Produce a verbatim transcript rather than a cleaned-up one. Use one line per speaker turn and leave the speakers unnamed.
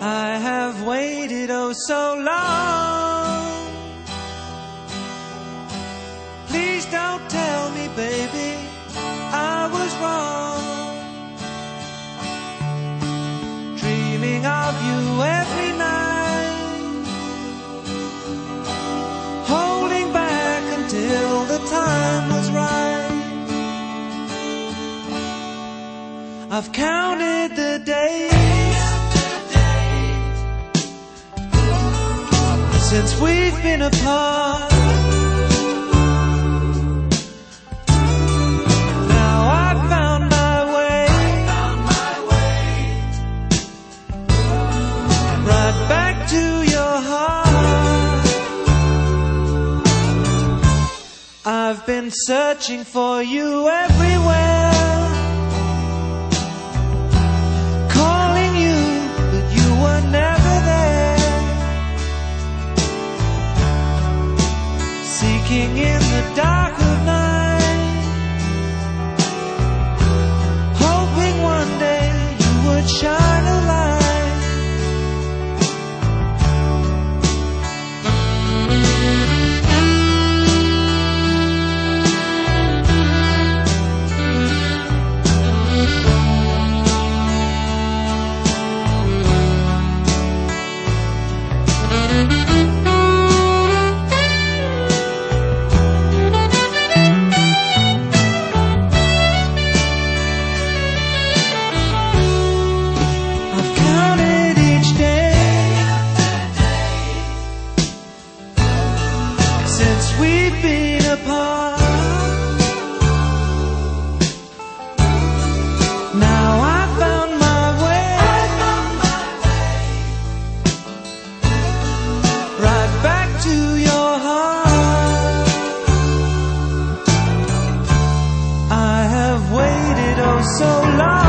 I have waited oh so long. Please don't tell me, baby, I was wrong. Dreaming of you every night, holding back until the time was right. I've counted the days since we've been apart. Now I've found my way, right back to your heart. I've been searching for you everywhere, calling you, but you were never there. Seeking in the dark of night, hoping one day you would shine a light. We've been apart. Now I found my way, right back to your heart. I have waited oh so long.